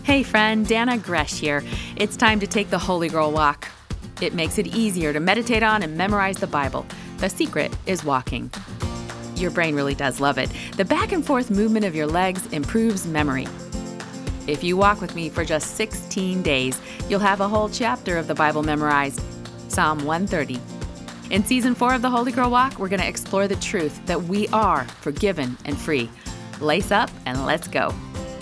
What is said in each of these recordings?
Hey friend, Dana Gresh here. It's time to take the Holy Girl walk. It makes it easier to meditate on and memorize the Bible. The secret is walking. Your brain really does love it. The back and forth movement of your legs improves memory. If you walk with me for just 16 days, you'll have a whole chapter of the Bible memorized. Psalm 130. In Season 4 of the Holy Girl Walk, we're going to explore the truth that we are forgiven and free. Lace up and let's go.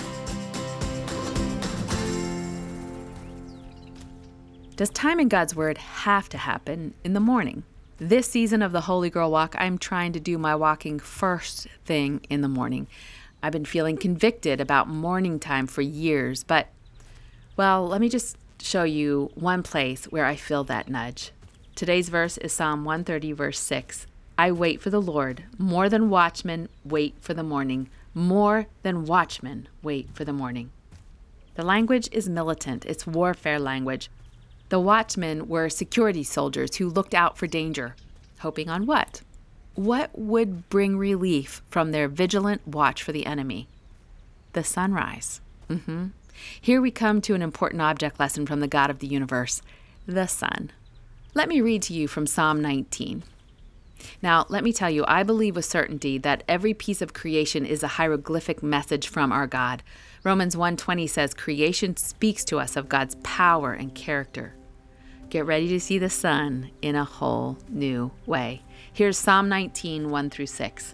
Does time in God's Word have to happen in the morning? This season of the Holy Girl Walk, I'm trying to do my walking first thing in the morning. I've been feeling convicted about morning time for years, but, well, let me just show you one place where I feel that nudge. Today's verse is Psalm 130, verse 6. I wait for the Lord. More than watchmen wait for the morning. More than watchmen wait for the morning. The language is militant. It's warfare language. The watchmen were security soldiers who looked out for danger, hoping on what? What would bring relief from their vigilant watch for the enemy? The sunrise. Here we come to an important object lesson from the God of the universe, the sun. Let me read to you from Psalm 19. Now, let me tell you, I believe with certainty that every piece of creation is a hieroglyphic message from our God. Romans 1:20 says, creation speaks to us of God's power and character. Get ready to see the sun in a whole new way. Here's Psalm 19, 1 through 6.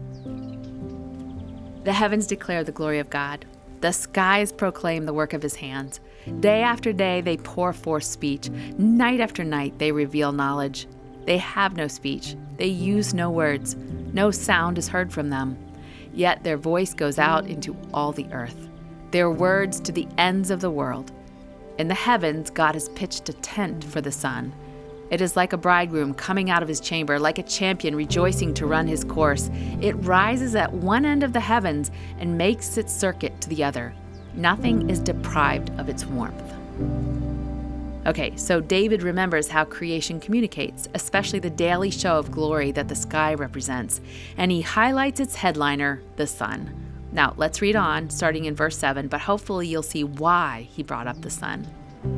The heavens declare the glory of God. The skies proclaim the work of his hands. Day after day they pour forth speech. Night after night they reveal knowledge. They have no speech. They use no words. No sound is heard from them. Yet their voice goes out into all the earth. Their words to the ends of the world. In the heavens, God has pitched a tent for the sun. It is like a bridegroom coming out of his chamber, like a champion rejoicing to run his course. It rises at one end of the heavens and makes its circuit to the other. Nothing is deprived of its warmth. Okay, so David remembers how creation communicates, especially the daily show of glory that the sky represents, and he highlights its headliner, the sun. Now, let's read on, starting in verse 7, but hopefully you'll see why he brought up the sun.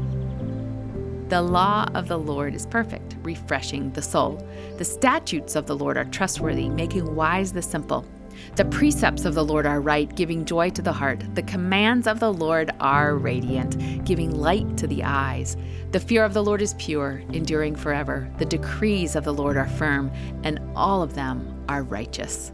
The law of the Lord is perfect, refreshing the soul. The statutes of the Lord are trustworthy, making wise the simple. The precepts of the Lord are right, giving joy to the heart. The commands of the Lord are radiant, giving light to the eyes. The fear of the Lord is pure, enduring forever. The decrees of the Lord are firm, and all of them are righteous.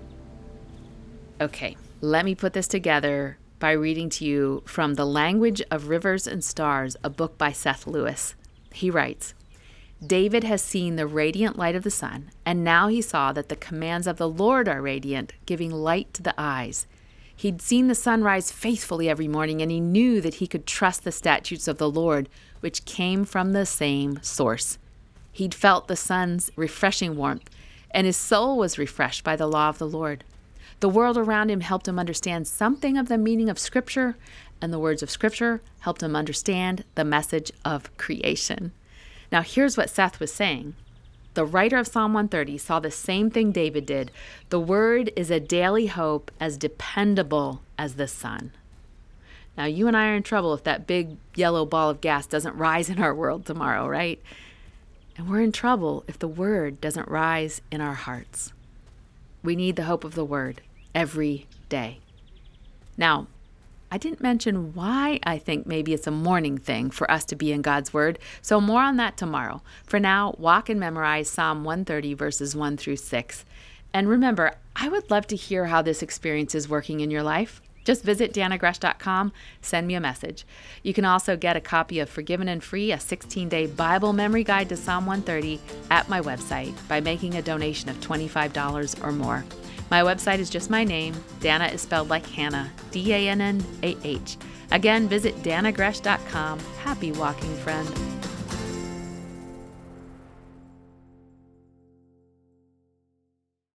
Okay, let me put this together by reading to you from The Language of Rivers and Stars, a book by Seth Lewis. He writes, David has seen the radiant light of the sun, and now he saw that the commands of the Lord are radiant, giving light to the eyes. He'd seen the sun rise faithfully every morning, and he knew that he could trust the statutes of the Lord, which came from the same source. He'd felt the sun's refreshing warmth, and his soul was refreshed by the law of the Lord. The world around him helped him understand something of the meaning of Scripture, and the words of Scripture helped him understand the message of creation. Now, here's what Seth was saying. The writer of Psalm 130 saw the same thing David did. The word is a daily hope as dependable as the sun. Now, you and I are in trouble if that big yellow ball of gas doesn't rise in our world tomorrow, right? And we're in trouble if the word doesn't rise in our hearts. We need the hope of the word every day. Now, I didn't mention why I think maybe it's a morning thing for us to be in God's word, so more on that tomorrow. For now, walk and memorize Psalm 130 verses 1 through 6. And remember, I would love to hear how this experience is working in your life. Just visit danagresh.com, send me a message. You can also get a copy of Forgiven and Free, a 16-day Bible memory guide to Psalm 130 at my website by making a donation of $25 or more. My website is just my name. Dana is spelled like Hannah, Dannah. Again, visit danagresh.com. Happy walking, friend.